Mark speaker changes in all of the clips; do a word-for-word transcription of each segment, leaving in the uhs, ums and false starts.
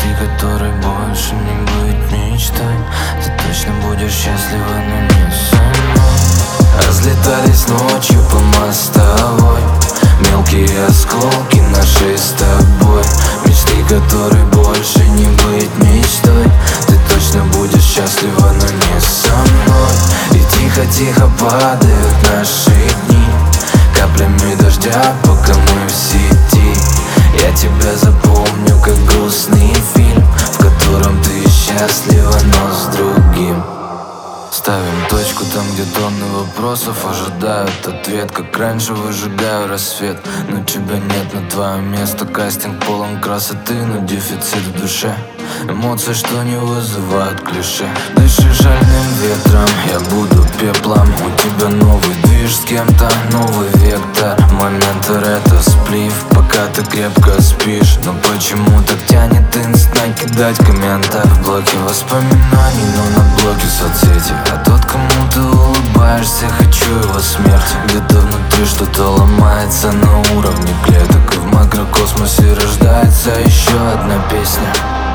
Speaker 1: мечты, которой больше не быть мечтой. Ты точно будешь счастлива, но не со мной. Разлетались ночью по мостовой мелкие осколки нашей с тобой мечты, которой больше не быть мечтой. Ты точно будешь счастлива, но не со мной. И тихо-тихо падают наши дни каплями дождя, пока мы в сети. Я тебя запомню, как грустный фильм, в котором ты счастлива, но с другим. Ставим точку там, где тонны вопросов ожидают ответ. Как раньше выжигаю рассвет, но тебя нет на твое место. Кастинг полон красоты, но дефицит в душе. Эмоции, что не вызывают клише. Дыши жальным ветром, я буду пеплом. У тебя новый движ с кем-то, новый вектор. Момент это сплив, пока ты крепко спишь. Но почему так тянет инст накидать комментар в блоке воспоминаний, но на блоке соцсети. А тот, кому ты улыбаешься, хочу его смерти. Где-то внутри что-то ломается на уровне клеток, и в макрокосмосе рождается еще одна песня.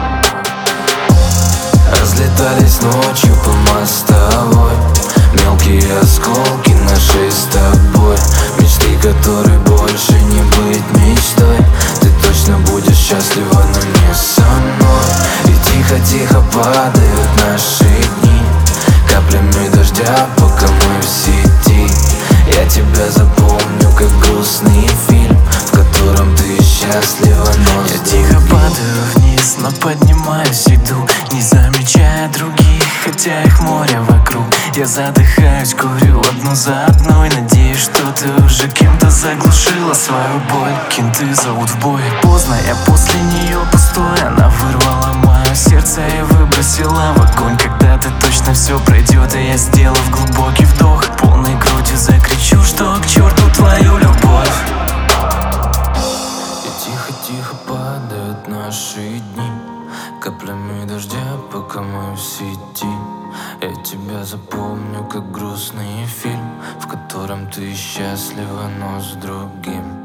Speaker 1: Разлетались ночью по мостовой мелкие осколки нашей с тобой мечты, которой больше не быть мечтой. Ты точно будешь счастлива, но не со мной. И тихо-тихо падают наши дни каплями дождя, пока мы в сети. Я тебя запомню, как грустный фильм, в котором ты счастлива, но
Speaker 2: я тихо падаю вниз, но поднимаюсь, иду, не замечая других, хотя их море вокруг. Я задыхаюсь, курю одну за одной, надеюсь, что ты уже кем-то заглушила свою боль. Кенты зовут в бой. Поздно, я после нее пустой. Она вырвала мое сердце и выбросила в огонь. Когда-то точно все пройдет, и я, сделав глубокий вдох, полной грудью закричу, что к черту твою любовь.
Speaker 1: И тихо-тихо падают наши дни каплями дождя, пока мы в сети. Я тебя запомню, как грустный фильм, в котором ты счастлива, но с другим.